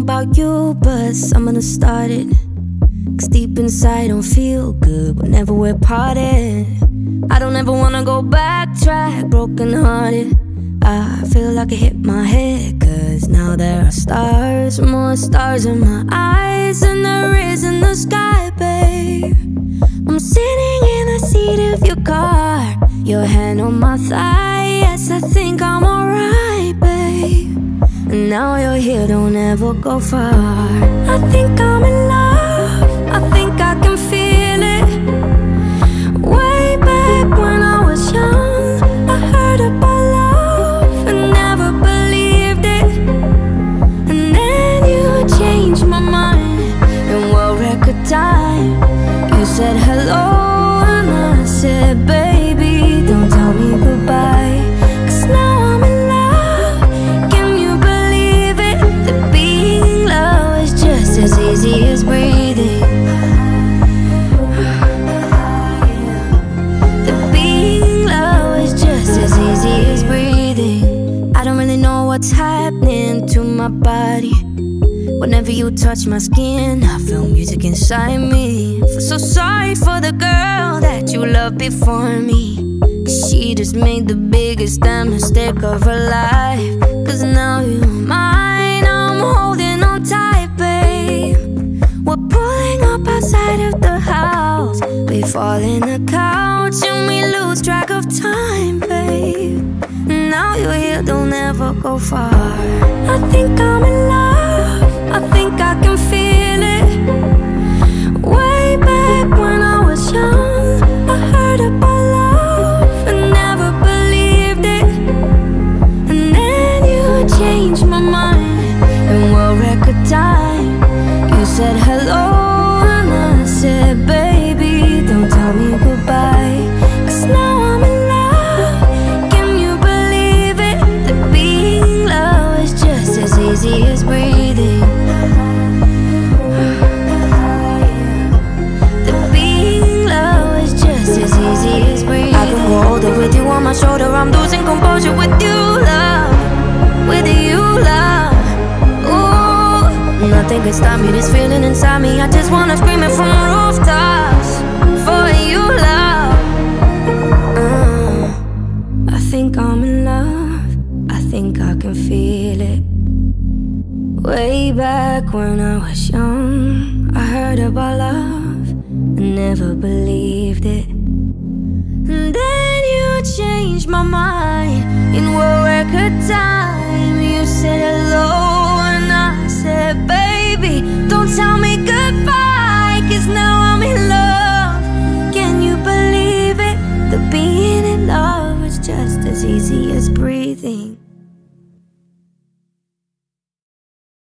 about you, but someone has started. 'Cause deep inside don't feel good whenever we're parted. I don't ever wanna go backtrack, broken hearted. I feel like I hit my head, 'cause now there are stars, more stars in my eyes than there is in the sky, babe. I'm sitting in the seat of your car, your hand on my thigh. Yes, I think I'm alright, babe. And now you're here, don't ever go far. I think I'm in love, I think I can feel it. Way back when I was young, I heard about love and never believed it. And then you changed my mind in world record time. You said hello and I said, baby, don't tell me goodbye. 'Cause now I'm in love, can you believe it? That being loved is just as easy as breathing. That being loved is just as easy as breathing. I don't really know what's happening to my body. Whenever you touch my skin, I feel music inside me. I feel so sorry for the girl that you loved before me, 'cause she just made the biggest damn mistake of her life. 'Cause now you're mine, I'm holding on tight, babe. We're pulling up outside of the house, we fall in the couch and we lose track of time, babe. Now you're here, don't ever go far. I think I'm in love, I think I can feel it. Way back when I was young, I heard about love and never believed it. And then you changed my mind in world record time. You said hello and I said, baby, don't tell me goodbye. 'Cause now I'm in love, can you believe it? That being loved is just as easy as breathing. I can hold it with you on my shoulder, I'm losing composure with you, love. With you, love. Ooh, nothing can stop me, this feeling inside me. I just wanna scream it from rooftops for you, love. I think I'm in love, I think I can feel it. Way back when I was young, I heard about love and never believed it. And then you changed my mind in world record time. You said hello and I said, baby, don't tell me goodbye. 'Cause now I'm in love, can you believe it? The being in love is just as easy as breathing.